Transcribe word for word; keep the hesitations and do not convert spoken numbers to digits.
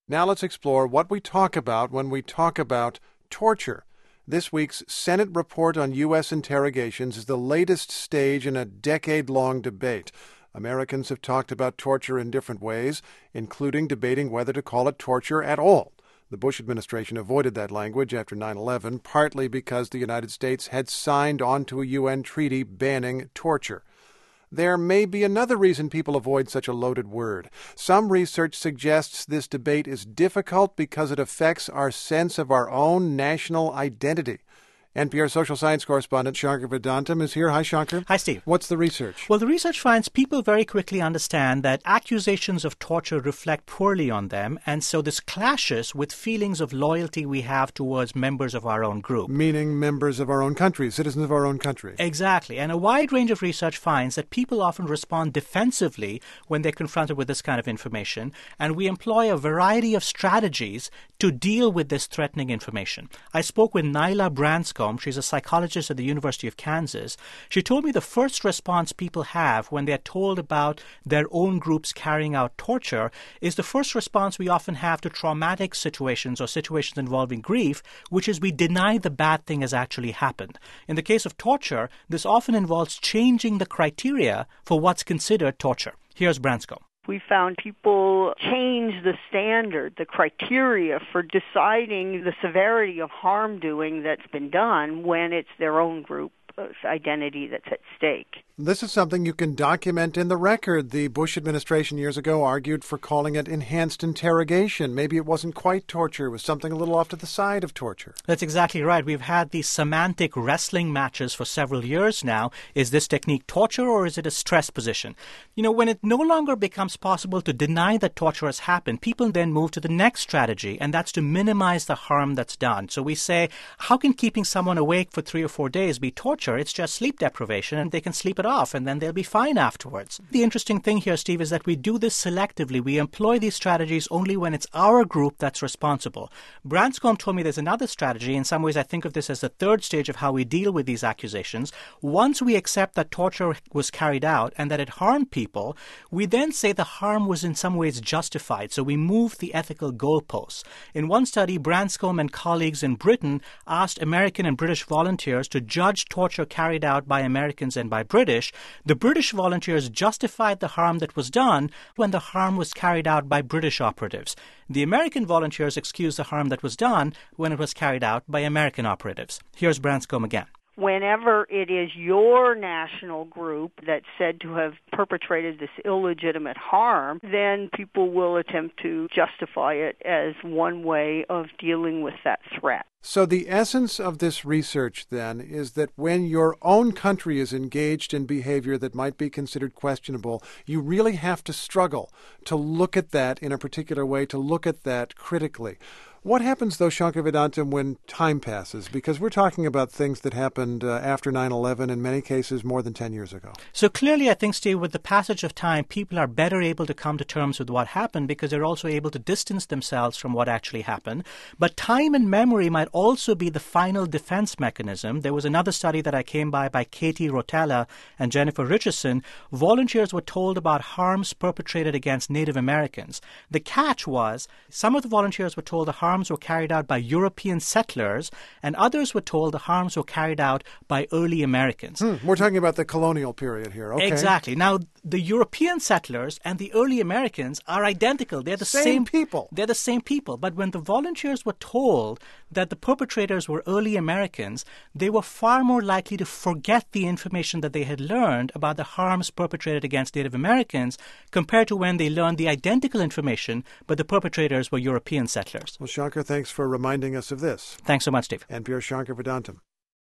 Now let's explore what we talk about when we talk about torture. This week's Senate report on U S interrogations is the latest stage in a decade-long debate. Americans have talked about torture in different ways, including debating whether to call it torture at all. The Bush administration avoided that language after nine eleven, partly because the United States had signed onto a U N treaty banning torture. There may be another reason people avoid such a loaded word. Some research suggests this debate is difficult because it affects our sense of our own national identity. N P R social science correspondent Shankar Vedantam is here. Hi, Shankar. Hi, Steve. What's the research? Well, the research finds people very quickly understand that accusations of torture reflect poorly on them, and so this clashes with feelings of loyalty we have towards members of our own group. Meaning members of our own country, citizens of our own country. Exactly. And a wide range of research finds that people often respond defensively when they're confronted with this kind of information, and we employ a variety of strategies to deal with this threatening information. I spoke with Nyla Branscombe. She's a psychologist at the University of Kansas. She told me the first response people have when they're told about their own groups carrying out torture is the first response we often have to traumatic situations or situations involving grief, which is we deny the bad thing has actually happened. In the case of torture, this often involves changing the criteria for what's considered torture. Here's Branscombe. We found people change the standard, the criteria for deciding the severity of harm doing that's been done when it's their own group identity that's at stake. This is something you can document in the record. The Bush administration years ago argued for calling it enhanced interrogation. Maybe it wasn't quite torture. It was something a little off to the side of torture. That's exactly right. We've had these semantic wrestling matches for several years now. Is this technique torture or is it a stress position? You know, when it no longer becomes possible to deny that torture has happened, people then move to the next strategy, and that's to minimize the harm that's done. So we say, how can keeping someone awake for three or four days be torture? It's just sleep deprivation, and they can sleep it off, and then they'll be fine afterwards. The interesting thing here, Steve, is that we do this selectively. We employ these strategies only when it's our group that's responsible. Branscombe told me there's another strategy. In some ways, I think of this as the third stage of how we deal with these accusations. Once we accept that torture was carried out and that it harmed people, we then say the harm was in some ways justified. So we move the ethical goalposts. In one study, Branscombe and colleagues in Britain asked American and British volunteers to judge torture carried out by Americans and by British. The British volunteers justified the harm that was done when the harm was carried out by British operatives. The American volunteers excused the harm that was done when it was carried out by American operatives. Here's Branscombe again. Whenever it is your national group that's said to have perpetrated this illegitimate harm, then people will attempt to justify it as one way of dealing with that threat. So the essence of this research, then, is that when your own country is engaged in behavior that might be considered questionable, you really have to struggle to look at that in a particular way, to look at that critically. What happens, though, Shankar Vedantam, when time passes? Because we're talking about things that happened uh, after nine eleven, in many cases more than ten years ago. So clearly, I think, Steve, with the passage of time, people are better able to come to terms with what happened because they're also able to distance themselves from what actually happened. But time and memory might also be the final defense mechanism. There was another study that I came by by Katie Rotella and Jennifer Richardson. Volunteers were told about harms perpetrated against Native Americans. The catch was some of the volunteers were told the harm harms were carried out by European settlers, and others were told the harms were carried out by early Americans. Hmm, we're talking about the colonial period here. Okay. Exactly. Now, the European settlers and the early Americans are identical. They're the same, same people. They're the same people. But when the volunteers were told that the perpetrators were early Americans, they were far more likely to forget the information that they had learned about the harms perpetrated against Native Americans compared to when they learned the identical information, but the perpetrators were European settlers. Well, Shankar, thanks for reminding us of this. Thanks so much, Steve. N P R Shankar Vedantam.